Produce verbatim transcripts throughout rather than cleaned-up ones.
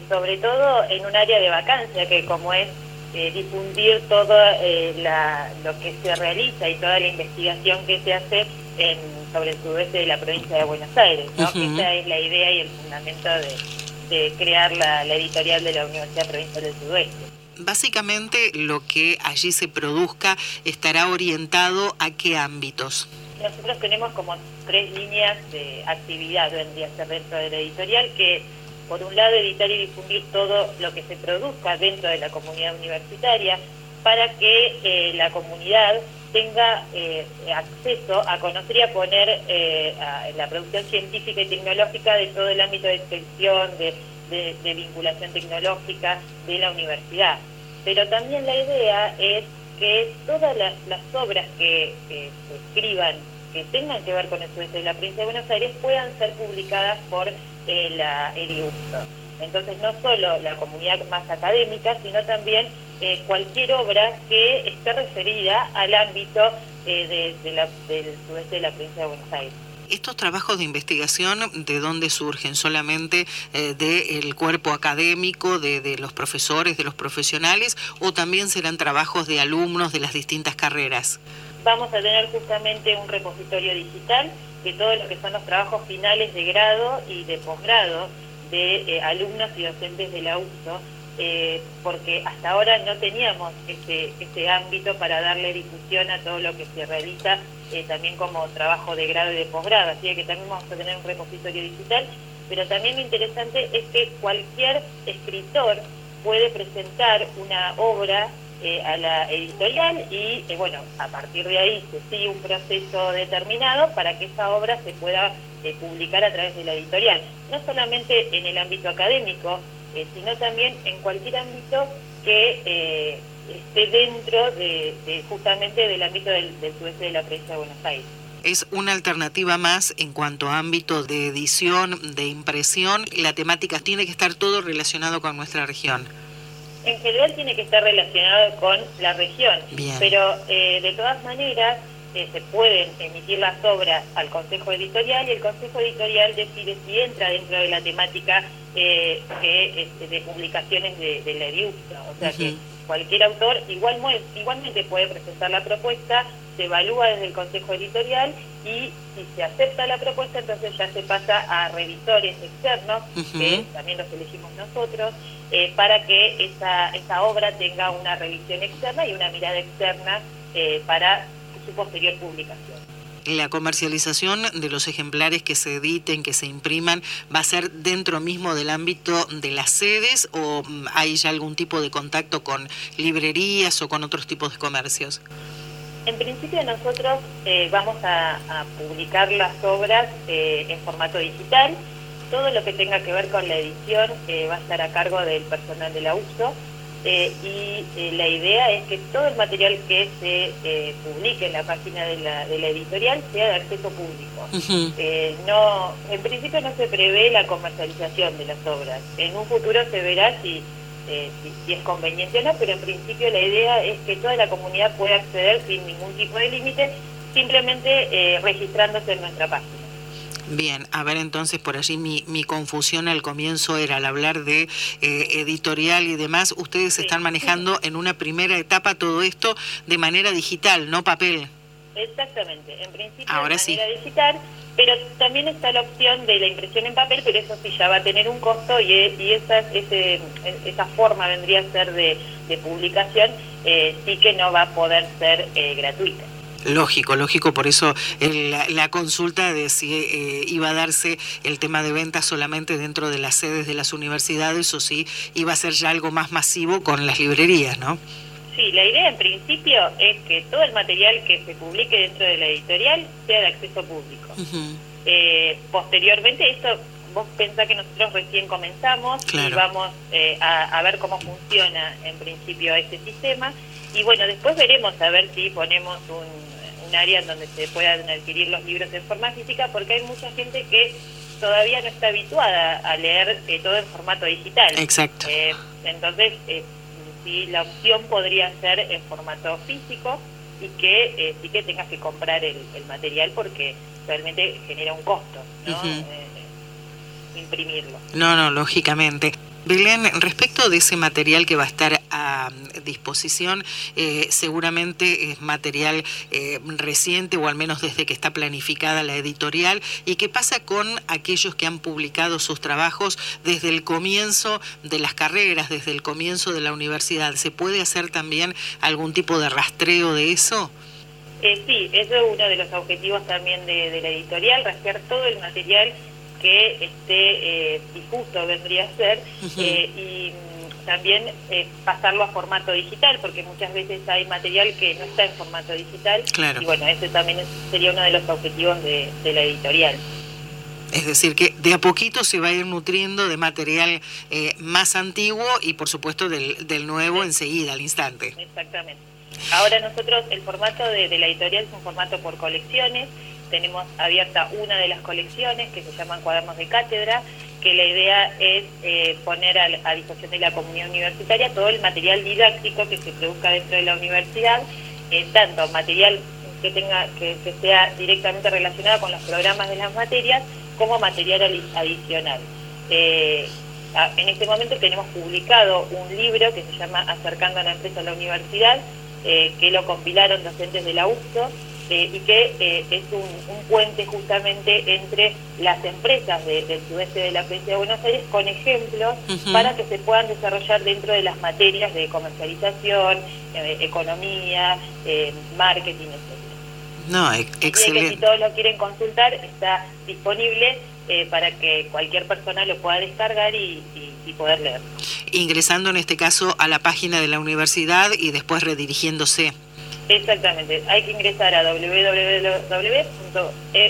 sobre todo en un área de vacancia, que como es eh, difundir todo eh, la, lo que se realiza y toda la investigación que se hace en, sobre el sudeste de la provincia de Buenos Aires, ¿no? Uh-huh. Esa es la idea y el fundamento de, de crear la, la editorial de la Universidad Provincial del Sudoeste. Básicamente, lo que allí se produzca estará orientado a qué ámbitos. Nosotros tenemos como tres líneas de actividad vendría a ser dentro de la editorial, que por un lado editar y difundir todo lo que se produzca dentro de la comunidad universitaria para que eh, la comunidad tenga eh, acceso a conocer y a poner eh, a la producción científica y tecnológica de todo el ámbito de extensión, de, de, de vinculación tecnológica de la universidad. Pero también la idea es que todas las, las obras que, que se escriban, que tengan que ver con el sudeste de la provincia de Buenos Aires, puedan ser publicadas por eh, la EDIUSO. Entonces, no solo la comunidad más académica, sino también eh, cualquier obra que esté referida al ámbito eh, de, de la, del sudeste de la provincia de Buenos Aires. ¿Estos trabajos de investigación de dónde surgen? ¿Solamente eh, del cuerpo académico, de, de los profesores, de los profesionales, o también serán trabajos de alumnos de las distintas carreras? Vamos a tener justamente un repositorio digital de todo lo que son los trabajos finales de grado y de posgrado de eh, alumnos y docentes de la USO, eh, porque hasta ahora no teníamos ese, ese ámbito para darle difusión a todo lo que se realiza eh, también como trabajo de grado y de posgrado, así que también vamos a tener un repositorio digital, pero también lo interesante es que cualquier escritor puede presentar una obra eh, a la editorial y, eh, bueno, a partir de ahí se sigue un proceso determinado para que esa obra se pueda eh, publicar a través de la editorial, no solamente en el ámbito académico, eh, sino también en cualquier ámbito que eh, esté dentro de, de justamente del ámbito del, del sudeste de la provincia de Buenos Aires. Es una alternativa más en cuanto a ámbito de edición, de impresión. La temática tiene que estar todo relacionado con nuestra región. En general tiene que estar relacionado con la región. Bien. Pero eh, de todas maneras eh, se pueden emitir las obras al Consejo Editorial y el Consejo Editorial decide si entra dentro de la temática eh, que, eh, de publicaciones de, de la EDIUSO. O sea uh-huh. que cualquier autor igual, igualmente puede presentar la propuesta, se evalúa desde el Consejo Editorial y si se acepta la propuesta, entonces ya se pasa a revisores externos, uh-huh. que también los elegimos nosotros, eh, para que esa, esa obra tenga una revisión externa y una mirada externa eh, para su posterior publicación. ¿La comercialización de los ejemplares que se editen, que se impriman, va a ser dentro mismo del ámbito de las sedes o hay ya algún tipo de contacto con librerías o con otros tipos de comercios? En principio nosotros eh, vamos a, a publicar las obras eh, en formato digital. Todo lo que tenga que ver con la edición eh, va a estar a cargo del personal de la USO. Eh, y eh, la idea es que todo el material que se eh, publique en la página de la, de la editorial sea de acceso público. Uh-huh. eh, no, en principio no se prevé la comercialización de las obras. En un futuro se verá si, eh, si, si es conveniente o no, pero en principio la idea es que toda la comunidad pueda acceder sin ningún tipo de límite, simplemente eh, registrándose en nuestra página. Bien, a ver, entonces por allí mi, mi confusión al comienzo era al hablar de eh, editorial y demás. Ustedes sí. están manejando en una primera etapa todo esto de manera digital, no papel. Exactamente, en principio Ahora de sí. manera digital, pero también está la opción de la impresión en papel, pero eso sí ya va a tener un costo y, y esa, ese, esa forma vendría a ser de, de publicación, eh, sí que no va a poder ser eh, gratuita. Lógico, lógico, por eso el, la, la consulta de si eh, iba a darse el tema de ventas solamente dentro de las sedes de las universidades o si iba a ser ya algo más masivo con las librerías, ¿no? Sí, la idea en principio es que todo el material que se publique dentro de la editorial sea de acceso público. Uh-huh. Eh, posteriormente, esto vos pensás que nosotros recién comenzamos, claro. y vamos eh, a, a ver cómo funciona en principio este sistema. Y bueno, después veremos a ver si ponemos un, un área en donde se puedan adquirir los libros en forma física, porque hay mucha gente que todavía no está habituada a leer eh, todo en formato digital. Exacto. Eh, entonces, eh, sí, la opción podría ser en formato físico y que eh, sí que tengas que comprar el, el material porque realmente genera un costo, ¿no? Uh-huh. eh, imprimirlo. No, no, lógicamente. Belén, respecto de ese material que va a estar a disposición, eh, seguramente es material eh, reciente o al menos desde que está planificada la editorial. ¿Y qué pasa con aquellos que han publicado sus trabajos desde el comienzo de las carreras, desde el comienzo de la universidad? ¿Se puede hacer también algún tipo de rastreo de eso? Eh, sí, eso es uno de los objetivos también de, de la editorial, rastrear todo el material que esté eh, difuso, vendría a ser, uh-huh. eh, y mm, también eh, pasarlo a formato digital, porque muchas veces hay material que no está en formato digital, claro. Y bueno, ese también es, sería uno de los objetivos de, de la editorial. Es decir, que de a poquito se va a ir nutriendo de material eh, más antiguo y por supuesto del, del nuevo sí. Enseguida, al instante. Exactamente. Ahora nosotros, el formato de, de la editorial es un formato por colecciones. Tenemos abierta una de las colecciones que se llaman Cuadernos de Cátedra, que la idea es eh, poner a, a disposición de la comunidad universitaria todo el material didáctico que se produzca dentro de la universidad, eh, tanto material que tenga que, que sea directamente relacionado con los programas de las materias, como material adicional. Eh, a, en este momento tenemos publicado un libro que se llama Acercando a la empresa a la universidad, eh, que lo compilaron docentes de la U C S O, Eh, y que eh, es un, un puente justamente entre las empresas de, del sudeste de la provincia de Buenos Aires con ejemplos uh-huh. para que se puedan desarrollar dentro de las materias de comercialización, eh, economía, eh, marketing, etcétera. No, ex excelente. Y que si todos lo quieren consultar, está disponible eh, para que cualquier persona lo pueda descargar y, y, y poder leer. Ingresando en este caso a la página de la universidad y después redirigiéndose. Exactamente, hay que ingresar a doble u doble u doble u punto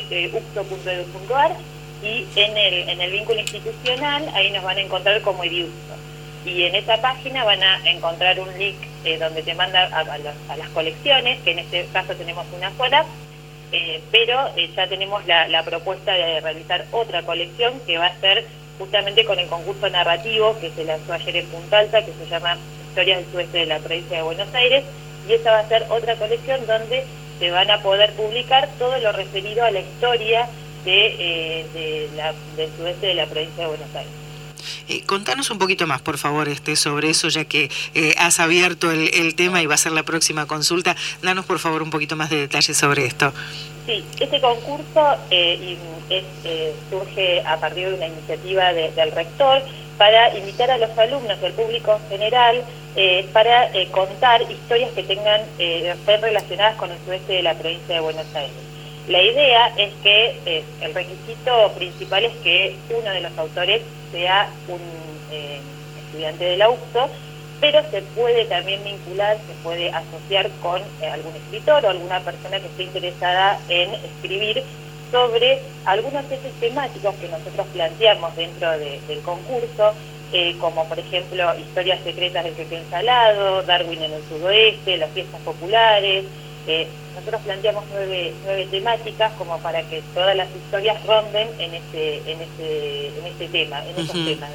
u p s o punto e d u punto a r y en el, en el vínculo institucional ahí nos van a encontrar como EDIUPSO. Y en esa página van a encontrar un link eh, donde te manda a, a, los, a las colecciones, que en este caso tenemos una sola, eh, pero eh, ya tenemos la, la propuesta de realizar otra colección que va a ser justamente con el concurso narrativo que se lanzó ayer en Punta Alta, que se llama Historias del Sudeste de la Provincia de Buenos Aires. Y esa va a ser otra colección donde se van a poder publicar todo lo referido a la historia de, eh, de la, del sudeste de la provincia de Buenos Aires. Eh, contanos un poquito más, por favor, este, sobre eso, ya que eh, has abierto el, el tema y va a ser la próxima consulta. Danos, por favor, un poquito más de detalles sobre esto. Sí, este concurso eh, es, eh, surge a partir de una iniciativa de, del rector para invitar a los alumnos del público en general eh, para eh, contar historias que tengan eh, ser relacionadas con el sudeste de la provincia de Buenos Aires. La idea es que eh, el requisito principal es que uno de los autores sea un eh, estudiante de la U C S O, pero se puede también vincular, se puede asociar con eh, algún escritor o alguna persona que esté interesada en escribir sobre algunos ejes temáticos que nosotros planteamos dentro de, del concurso, eh, como por ejemplo historias secretas del Quequén Salado, Darwin en el sudoeste, las fiestas populares. Eh, nosotros planteamos nueve, nueve temáticas como para que todas las historias ronden en este, en este, en este tema, en esos uh-huh. temas.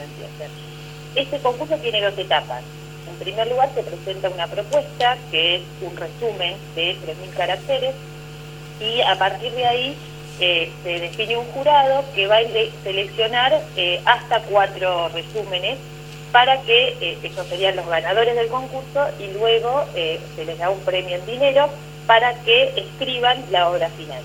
Este concurso tiene dos etapas. En primer lugar se presenta una propuesta que es un resumen de tres mil caracteres y a partir de ahí Eh, se define un jurado que va a seleccionar eh, hasta cuatro resúmenes para que eh, esos serían los ganadores del concurso y luego eh, se les da un premio en dinero para que escriban la obra final.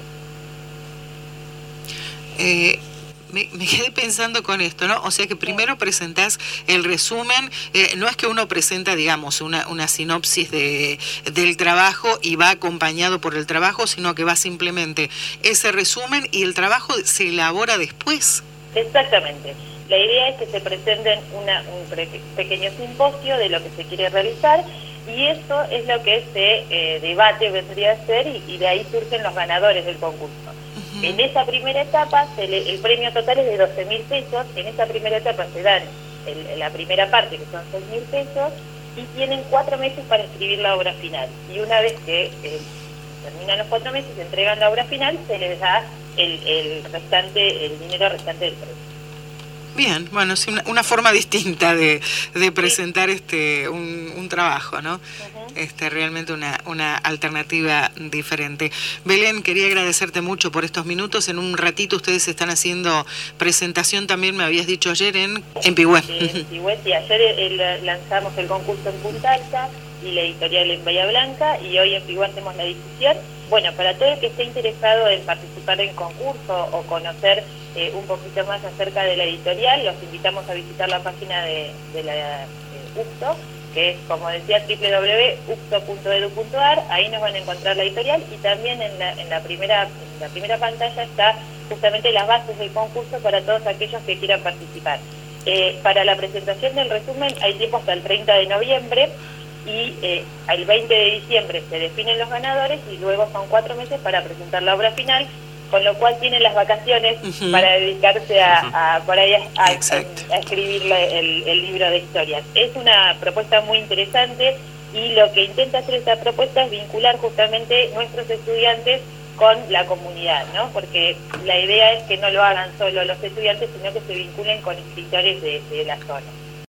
Eh... Me, me quedé pensando con esto, ¿no? O sea que primero presentás el resumen, eh, no es que uno presenta, digamos, una, una sinopsis de, del trabajo y va acompañado por el trabajo, sino que va simplemente ese resumen y el trabajo se elabora después. Exactamente. La idea es que se presenten una, un pequeño simposio de lo que se quiere realizar y eso es lo que se eh, debate, vendría a ser, y, y de ahí surgen los ganadores del concurso. En esa primera etapa, se le, el premio total es de doce mil pesos. En esa primera etapa se dan el, la primera parte, que son seis mil pesos, y tienen cuatro meses para escribir la obra final. Y una vez que eh, terminan los cuatro meses y entregan la obra final, se les da el, el restante, el dinero restante del premio. Bien, bueno, es una, una forma distinta de, de presentar este un, un trabajo, ¿no? Uh-huh. Este, realmente una, una alternativa diferente. Belén, quería agradecerte mucho por estos minutos. En un ratito ustedes están haciendo presentación también, me habías dicho ayer, en, en Pigüé. En Pigüé, sí, ayer el, lanzamos el concurso en Punta Alta y la editorial en Bahía Blanca, y hoy en Pigüé hacemos la difusión. Bueno, para todo el que esté interesado en participar en concurso o conocer eh, un poquito más acerca de la editorial, los invitamos a visitar la página de, de la de U C T O, que es, como decía, doble u doble u doble u punto u c t o punto edu punto a r. Ahí nos van a encontrar la editorial, y también en la, en la, primera, en la primera pantalla está justamente las bases del concurso para todos aquellos que quieran participar. Eh, para la presentación del resumen hay tiempo hasta el treinta de noviembre, y eh, el veinte de diciembre se definen los ganadores, y luego son cuatro meses para presentar la obra final, con lo cual tienen las vacaciones uh-huh. para dedicarse a, a, por ahí a, a, a escribir la, el, el libro de historias. Es una propuesta muy interesante, y lo que intenta hacer esta propuesta es vincular justamente nuestros estudiantes con la comunidad, ¿no? Porque la idea es que no lo hagan solo los estudiantes, sino que se vinculen con escritores de, de la zona.